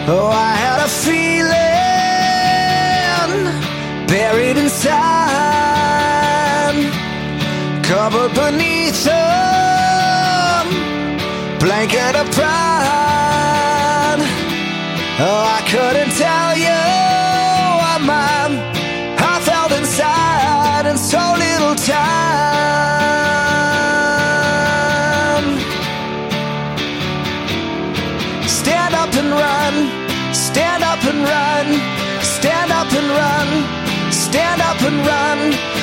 Oh, I had a feeling buried inside, covered beneath a blanket of pride. Oh, I couldn't tell you what my heart felt inside in so little time. Stand up and run, stand up and run, stand up and run, stand up and run.